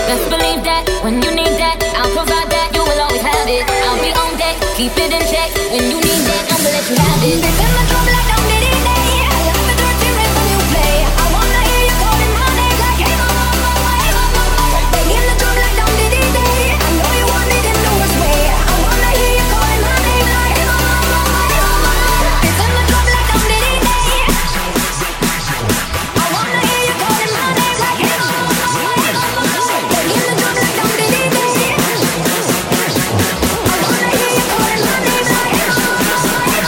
Best believe that when you need that, I'll provide that. You will always have it. I'll be on deck, keep it in check. When you need that, I'm gonna let you have it. They send my trouble like I'm Diddy Day. I love the dirty rhythm you play. I wanna hear you calling my name like hey mama, mama, hey mama. They in the drum like I'm Diddy Day. I know you want it in the worst way. I wanna hear you calling my name like hey mama, mama, hey mama. They send my trouble like I'm Diddy Day. I wanna hear you calling my name like hey mama, mama, hey mama. They in the drum like I'm Diddy Day. I wanna hear you calling my name like hey mama, mama, hey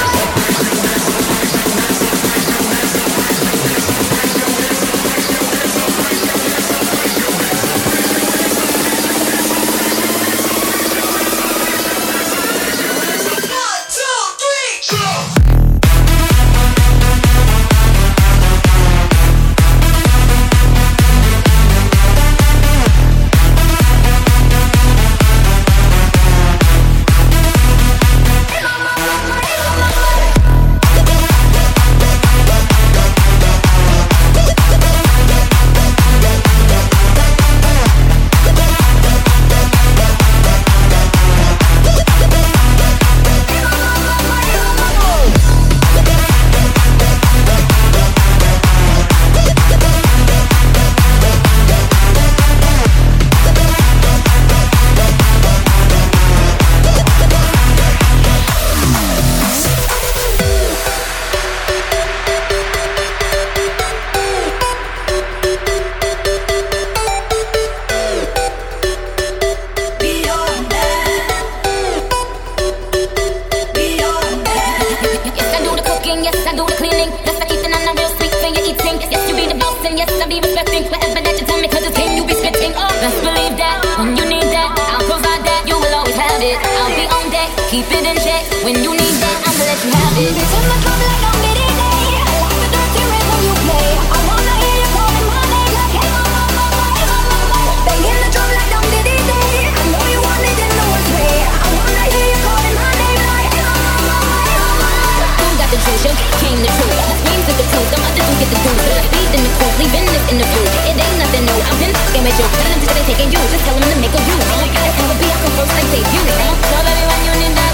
keep it in check. When you need that, I'm gonna let you have it. They send my trouble like I'm Diddy Day. I like the dirty rhythm you play. I wanna hear you calling my name like hey mama, mama, hey mama. They in the drum like I'm Diddy Day. I know you want it in the worst way. I wanna hear you calling my name like hey mama, mama, hey mama. Who got the juice? Your came the truth. The queens with the truth. Some others who get the juice. But I speed in the cool, leaving this interview. It ain't nothing new. I've been fucking with you. Tell them just they taking you. Just tell them to make a you. That's how it be. I come first like they you. Tell everyone you need that.